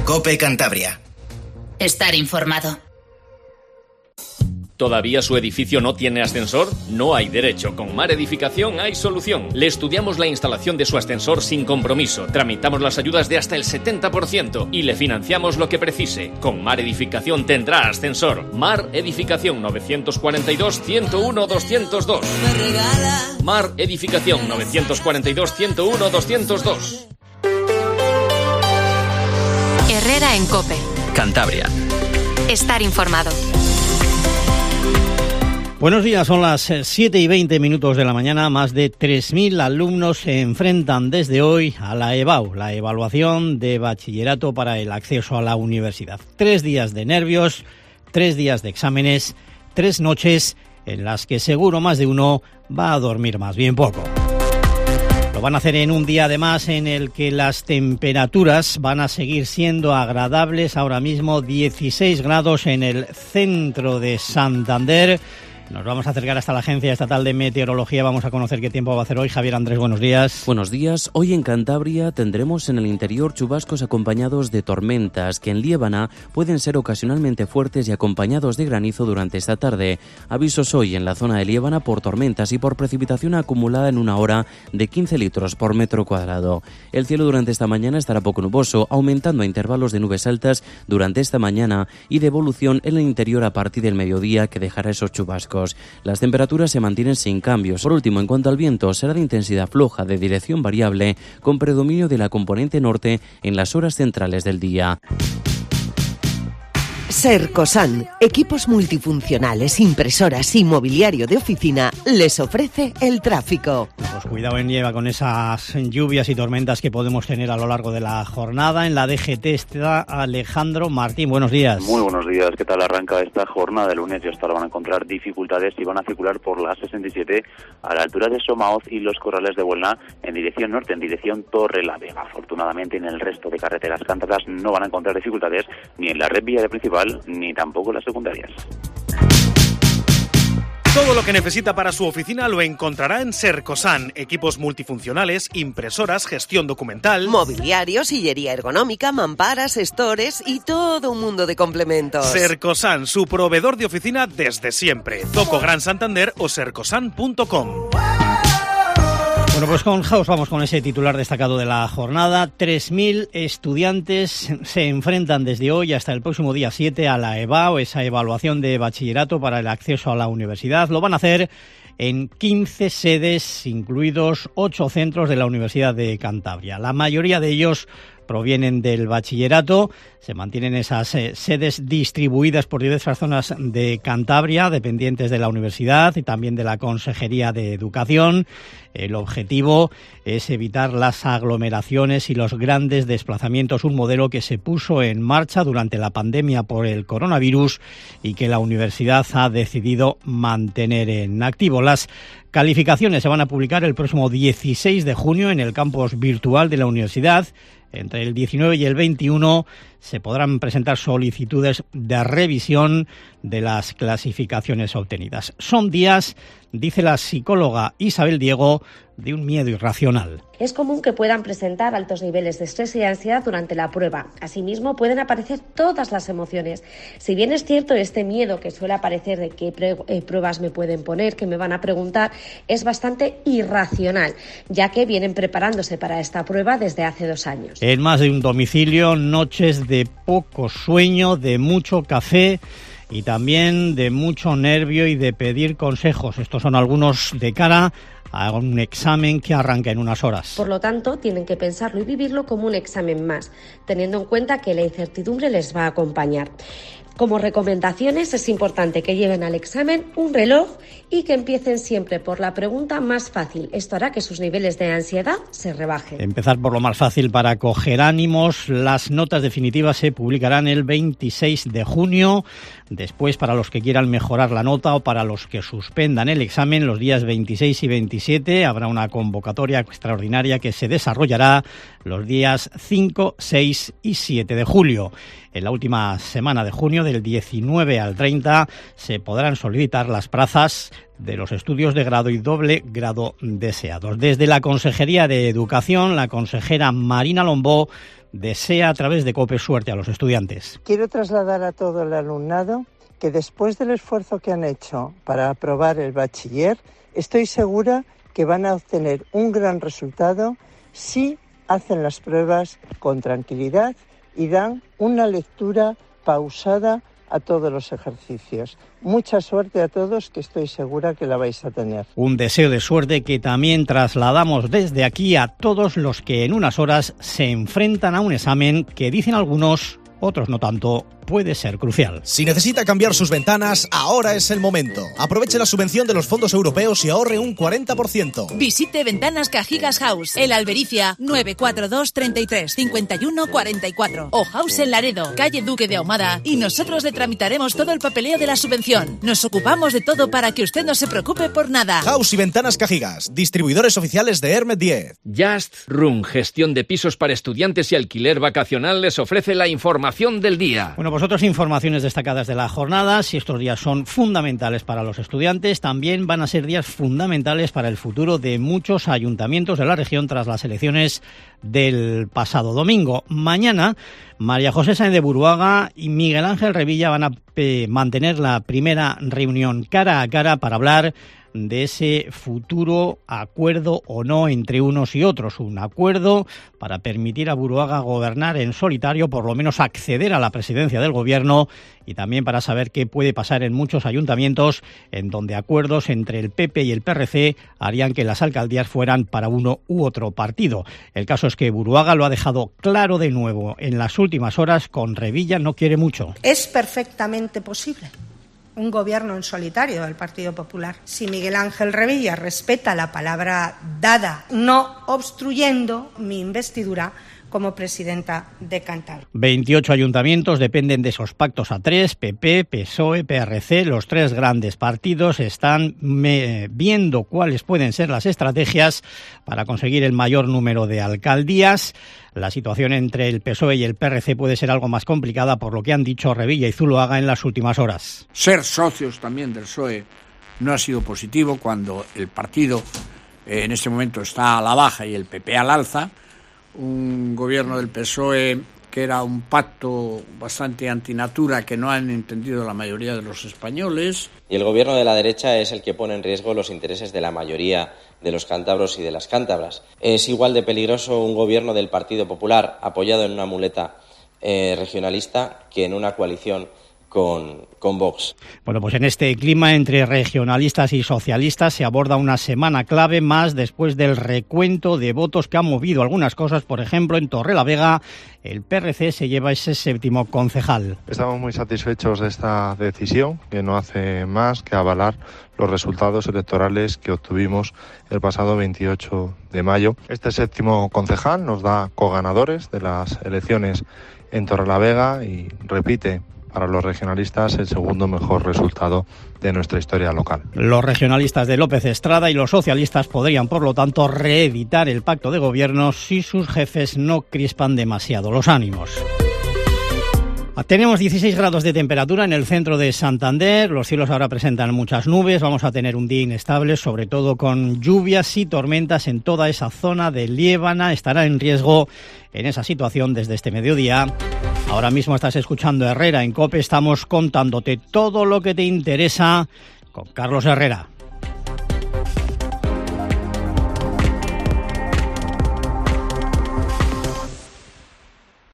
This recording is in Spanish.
COPE Cantabria. Estar informado. ¿Todavía su edificio no tiene ascensor? No hay derecho. Con Mar Edificación hay solución. Le estudiamos la instalación de su ascensor sin compromiso. Tramitamos las ayudas de hasta el 70% y le financiamos lo que precise. Con Mar Edificación tendrá ascensor. Mar Edificación 942-101-202. Mar Edificación 942-101-202. Herrera en COPE. Cantabria. Estar informado. Buenos días, son las 7:20 de la mañana. Más de 3.000 alumnos se enfrentan desde hoy a la EBAU, la evaluación de bachillerato para el acceso a la universidad. 3 días de nervios, 3 días de exámenes, 3 noches en las que seguro más de uno va a dormir más bien poco. Lo van a hacer en un día además en el que las temperaturas van a seguir siendo agradables. Ahora mismo 16 grados en el centro de Santander. Nos vamos a acercar hasta la Agencia Estatal de Meteorología. Vamos a conocer qué tiempo va a hacer hoy. Javier Andrés, buenos días. Buenos días. Hoy en Cantabria tendremos en el interior chubascos acompañados de tormentas que en Liébana pueden ser ocasionalmente fuertes y acompañados de granizo durante esta tarde. Avisos hoy en la zona de Liébana por tormentas y por precipitación acumulada en una hora de 15 litros por metro cuadrado. El cielo durante esta mañana estará poco nuboso, aumentando a intervalos de nubes altas durante esta mañana y de evolución en el interior a partir del mediodía que dejará esos chubascos. Las temperaturas se mantienen sin cambios. Por último, en cuanto al viento, será de intensidad floja, de dirección variable, con predominio de la componente norte en las horas centrales del día. Sercosan, equipos multifuncionales, impresoras y mobiliario de oficina, les ofrece el tráfico. Pues cuidado en Nieva con esas lluvias y tormentas que podemos tener a lo largo de la jornada. En la DGT está Alejandro Martín. Buenos días. Muy buenos días. ¿Qué tal arranca esta jornada de lunes? Y hasta ahora van a encontrar dificultades y van a circular por la A67 a la altura de Somaoz y los Corrales de Buelna en dirección norte, en dirección Torrelavega. Afortunadamente, en el resto de carreteras cántabras no van a encontrar dificultades ni en la red viaria principal ni tampoco las secundarias. Todo lo que necesita para su oficina lo encontrará en Sercosan. Equipos multifuncionales, impresoras, gestión documental, mobiliario, sillería ergonómica, mamparas, stores y todo un mundo de complementos. Sercosan, su proveedor de oficina desde siempre. Zoco Gran Santander o sercosan.com. Bueno, pues con House vamos con ese titular destacado de la jornada. 3.000 estudiantes se enfrentan desde hoy hasta el próximo día 7 a la EBAU, esa evaluación de bachillerato para el acceso a la universidad. Lo van a hacer en 15 sedes, incluidos 8 centros de la Universidad de Cantabria. La mayoría de ellos provienen del bachillerato. Se mantienen esas sedes distribuidas por diversas zonas de Cantabria, dependientes de la universidad y también de la Consejería de Educación. El objetivo es evitar las aglomeraciones y los grandes desplazamientos, un modelo que se puso en marcha durante la pandemia por el coronavirus y que la universidad ha decidido mantener en activo. Las calificaciones se van a publicar el próximo 16 de junio en el campus virtual de la universidad. Entre el 19 y el 21 se podrán presentar solicitudes de revisión de las clasificaciones obtenidas. Son días, dice la psicóloga Isabel Diego, de un miedo irracional. Es común que puedan presentar altos niveles de estrés y ansiedad durante la prueba. Asimismo, pueden aparecer todas las emociones. Si bien es cierto este miedo que suele aparecer de qué pruebas me pueden poner, que me van a preguntar, es bastante irracional, ya que vienen preparándose para esta prueba desde hace 2 años. En más de un domicilio, noches de poco sueño, de mucho café y también de mucho nervio y de pedir consejos. Estos son algunos de cara a un examen que arranca en unas horas. Por lo tanto, tienen que pensarlo y vivirlo como un examen más, teniendo en cuenta que la incertidumbre les va a acompañar. Como recomendaciones, es importante que lleven al examen un reloj y que empiecen siempre por la pregunta más fácil. Esto hará que sus niveles de ansiedad se rebajen. Empezar por lo más fácil para coger ánimos. Las notas definitivas se publicarán el 26 de junio. Después, para los que quieran mejorar la nota o para los que suspendan el examen, los días 26 y 27 habrá una convocatoria extraordinaria que se desarrollará los días 5, 6 y 7 de julio. En la última semana de junio, del 19 al 30, se podrán solicitar las plazas de los estudios de grado y doble grado deseados. Desde la Consejería de Educación, la consejera Marina Lombó desea a través de COPE suerte a los estudiantes. Quiero trasladar a todo el alumnado que después del esfuerzo que han hecho para aprobar el bachiller, estoy segura que van a obtener un gran resultado si hacen las pruebas con tranquilidad y dan una lectura pausada a todos los ejercicios. Mucha suerte a todos, que estoy segura que la vais a tener. Un deseo de suerte que también trasladamos desde aquí a todos los que en unas horas se enfrentan a un examen que, dicen algunos, otros no tanto, puede ser crucial. Si necesita cambiar sus ventanas, ahora es el momento. Aproveche la subvención de los fondos europeos y ahorre un 40%. Visite Ventanas Cajigas House, El Albericia, 942 33 51 44 o House en Laredo, calle Duque de Ahumada, y nosotros le tramitaremos todo el papeleo de la subvención. Nos ocupamos de todo para que usted no se preocupe por nada. House y Ventanas Cajigas, distribuidores oficiales de Hermet 10. Just Room, gestión de pisos para estudiantes y alquiler vacacional, les ofrece la información del día. Bueno, pues otras informaciones destacadas de la jornada. Si estos días son fundamentales para los estudiantes, también van a ser días fundamentales para el futuro de muchos ayuntamientos de la región tras las elecciones del pasado domingo. Mañana, María José Sáenz de Buruaga y Miguel Ángel Revilla van a mantener la primera reunión cara a cara para hablar de ese futuro acuerdo o no entre unos y otros. Un acuerdo para permitir a Buruaga gobernar en solitario, por lo menos acceder a la presidencia del gobierno, y también para saber qué puede pasar en muchos ayuntamientos en donde acuerdos entre el PP y el PRC harían que las alcaldías fueran para uno u otro partido. El caso es que Buruaga lo ha dejado claro de nuevo en las últimas horas. Con Revilla no quiere mucho. Es perfectamente posible un gobierno en solitario del Partido Popular, si Miguel Ángel Revilla respeta la palabra dada, no obstruyendo mi investidura como presidenta de Cantabria. 28 ayuntamientos dependen de esos pactos a tres. PP, PSOE, PRC, los tres grandes partidos están viendo cuáles pueden ser las estrategias para conseguir el mayor número de alcaldías. La situación entre el PSOE y el PRC puede ser algo más complicada, por lo que han dicho Revilla y Zuloaga en las últimas horas. Ser socios también del PSOE no ha sido positivo cuando el partido en este momento está a la baja y el PP al alza. Un gobierno del PSOE que era un pacto bastante antinatura que no han entendido la mayoría de los españoles. Y el gobierno de la derecha es el que pone en riesgo los intereses de la mayoría de los cántabros y de las cántabras. Es igual de peligroso un gobierno del Partido Popular apoyado en una muleta regionalista que en una coalición con Vox. Bueno, pues en este clima entre regionalistas y socialistas se aborda una semana clave más después del recuento de votos que han movido algunas cosas. Por ejemplo, en Torrelavega el PRC se lleva ese 7º concejal. Estamos muy satisfechos de esta decisión, que no hace más que avalar los resultados electorales que obtuvimos el pasado 28 de mayo. Este 7º concejal nos da coganadores de las elecciones en Torrelavega y repite para los regionalistas el segundo mejor resultado de nuestra historia local. Los regionalistas de López Estrada y los socialistas podrían, por lo tanto, reeditar el pacto de gobierno si sus jefes no crispan demasiado los ánimos. Tenemos 16 grados de temperatura en el centro de Santander. Los cielos ahora presentan muchas nubes. Vamos a tener un día inestable, sobre todo con lluvias y tormentas en toda esa zona de Liébana. Estará en riesgo en esa situación desde este mediodía. Ahora mismo estás escuchando Herrera en COPE. Estamos contándote todo lo que te interesa con Carlos Herrera.